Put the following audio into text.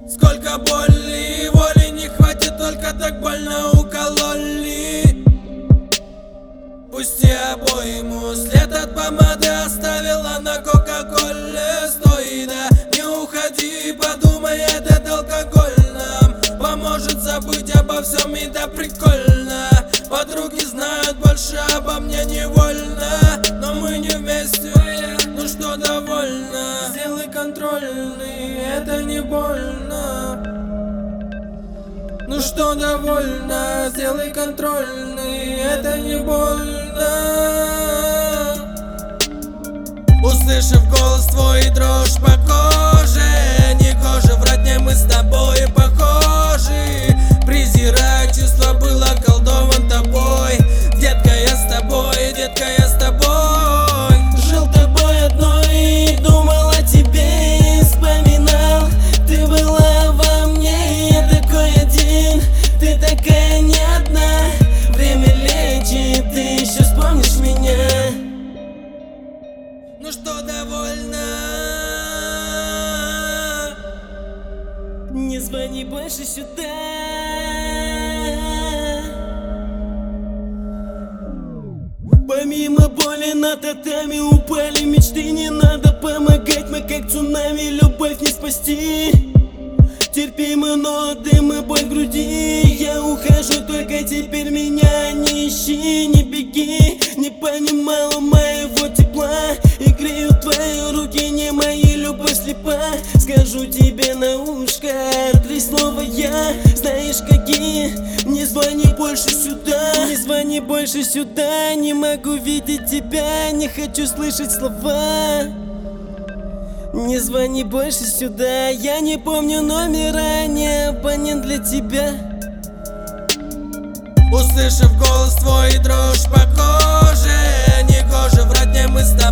Сколько боли, воли не хватит, только так больно укололи. Пусти обойму, след от помады оставила на кока-коле. Стой, да не уходи, подумай, этот алкоголь нам поможет забыть обо всем, и да прикольно. Подруги знают больше обо мне невольно, но мы не вместе, ну что, довольно. Сделай контрольный, это не больно. Ну что, довольно, сделай контрольный, это не больно. Услышав голос твой, дрожь по коже, не кожа, врать мне мы с тобой похожи. Презираю чувства, был околдован тобой. Детка, я с тобой, детка, я с тобой. Жил тобой одной, думал о тебе и вспоминал. Ты была во мне, я такой один, ты такая не одна. Время лечит, ты еще вспомнишь меня. Ну что, довольно? Не звони больше сюда. Помимо боли на татами упали мечты. Не надо помогать, мы как цунами, любовь не спасти. Терпимы ноты, мы боль в груди. Я ухожу, только теперь меня не ищи. Не беги, не понимала моего тепла. И грею твои руки, не мои, любовь слепа. Скажу тебе на ушко 3 слова я, знаешь какие. Не звони больше сюда, не звони больше сюда. Не могу видеть тебя, не хочу слышать слова. Не звони больше сюда, я не помню номера, не абонент для тебя. Услышав голос твой, дрожь по коже, не кожа, врать мне мы с тобой.